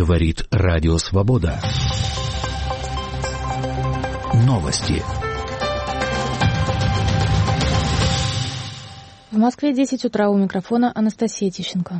Говорит Радио Свобода. Новости. В Москве 10 утра, у микрофона Анастасия Тищенко.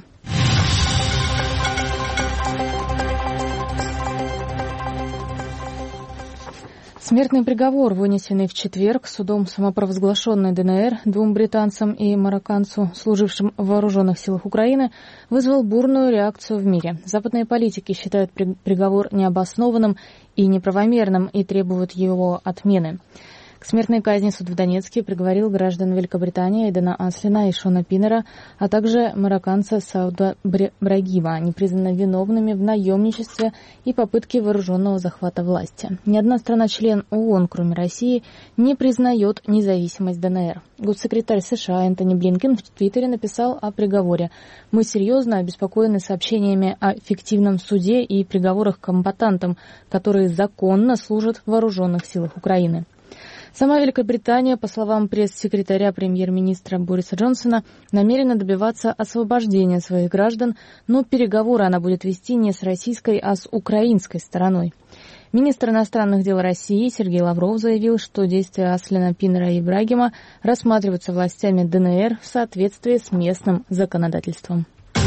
Смертный приговор, вынесенный в четверг судом самопровозглашенной ДНР двум британцам и марокканцу, служившим в вооруженных силах Украины, вызвал бурную реакцию в мире. Западные политики считают приговор необоснованным и неправомерным и требуют его отмены. К смертной казни суд в Донецке приговорил граждан Великобритании Эйдена Аслина и Шона Пиннера, а также марокканца Сауда Брагима. Они признаны виновными в наемничестве и попытке вооруженного захвата власти. Ни одна страна-член ООН, кроме России, не признает независимость ДНР. Госсекретарь США Энтони Блинкен в Твиттере написал о приговоре: «Мы серьезно обеспокоены сообщениями о фиктивном суде и приговорах комбатантам, которые законно служат в вооруженных силах Украины». Сама Великобритания, по словам пресс-секретаря премьер-министра Бориса Джонсона, намерена добиваться освобождения своих граждан, но переговоры она будет вести не с российской, а с украинской стороной. Министр иностранных дел России Сергей Лавров заявил, что действия Аслина, Пиннера и Брагима рассматриваются властями ДНР в соответствии с местным законодательством.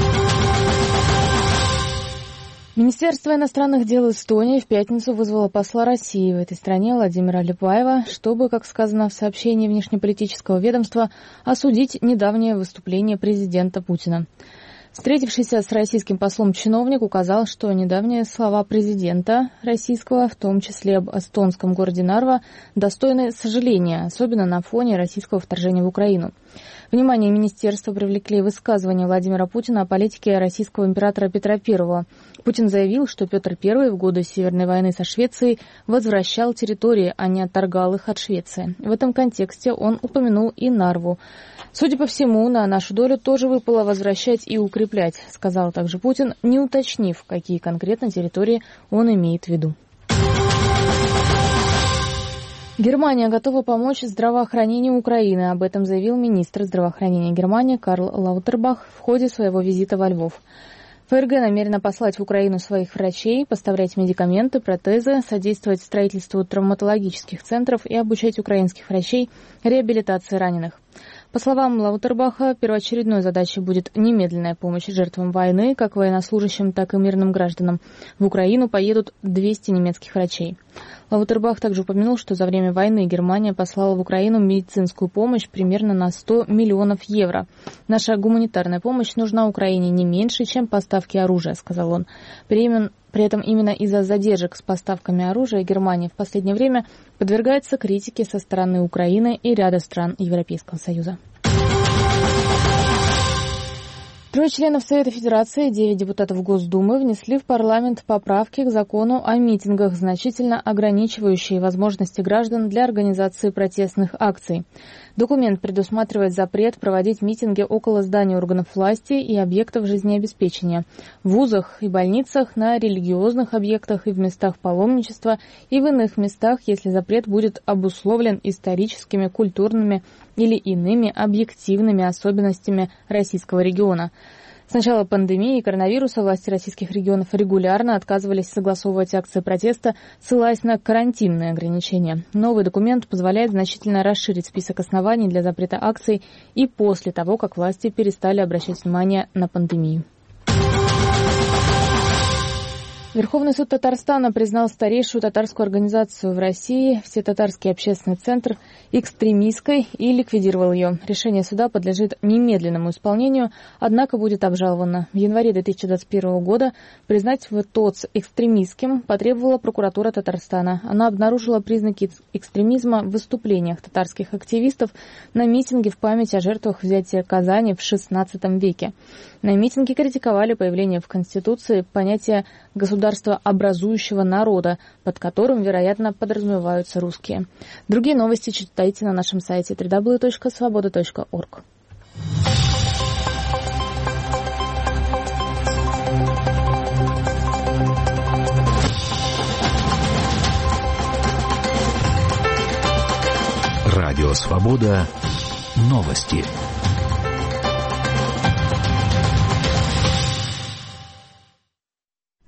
Министерство иностранных дел Эстонии в пятницу вызвало посла России в этой стране Владимира Липаева, чтобы, как сказано в сообщении внешнеполитического ведомства, осудить недавнее выступление президента Путина. Встретившийся с российским послом чиновник указал, что недавние слова президента российского, в том числе об эстонском городе Нарва, достойны сожаления, особенно на фоне российского вторжения в Украину. Внимание министерства привлекли высказывания Владимира Путина о политике российского императора Петра I. Путин заявил, что Петр I в годы Северной войны со Швецией возвращал территории, а не отторгал их от Швеции. В этом контексте он упомянул и Нарву. «Судя по всему, на нашу долю тоже выпало возвращать и укреплять», сказал также Путин, не уточнив, какие конкретно территории он имеет в виду. Германия готова помочь здравоохранению Украины. Об этом заявил министр здравоохранения Германии Карл Лаутербах в ходе своего визита во Львов. ФРГ намерена послать в Украину своих врачей, поставлять медикаменты, протезы, содействовать строительству травматологических центров и обучать украинских врачей реабилитации раненых. По словам Лаутербаха, первоочередной задачей будет немедленная помощь жертвам войны, как военнослужащим, так и мирным гражданам. В Украину поедут 200 немецких врачей. Лаутербах также упомянул, что за время войны Германия послала в Украину медицинскую помощь примерно на 100 миллионов евро. «Наша гуманитарная помощь нужна Украине не меньше, чем поставки оружия», сказал он. При этом именно из-за задержек с поставками оружия Германия в последнее время подвергается критике со стороны Украины и ряда стран Европейского Союза. 3 членов Совета Федерации и 9 депутатов Госдумы внесли в парламент поправки к закону о митингах, значительно ограничивающие возможности граждан для организации протестных акций. Документ предусматривает запрет проводить митинги около зданий органов власти и объектов жизнеобеспечения, в вузах и больницах, на религиозных объектах и в местах паломничества и в иных местах, если запрет будет обусловлен историческими, культурными или иными объективными особенностями российского региона. С начала пандемии коронавируса власти российских регионов регулярно отказывались согласовывать акции протеста, ссылаясь на карантинные ограничения. Новый документ позволяет значительно расширить список оснований для запрета акций и после того, как власти перестали обращать внимание на пандемию. Верховный суд Татарстана признал старейшую татарскую организацию в России, Всетатарский общественный центр, экстремистской и ликвидировал ее. Решение суда подлежит немедленному исполнению, однако будет обжаловано. В январе 2021 года признать ВТОЦ экстремистским потребовала прокуратура Татарстана. Она обнаружила признаки экстремизма в выступлениях татарских активистов на митинге в память о жертвах взятия Казани в XVI веке. На митинге критиковали появление в Конституции понятия государства образующего народа, под которым, вероятно, подразумеваются русские. Другие новости читайте на нашем сайте www.svoboda.org. Радио «Свобода». Новости.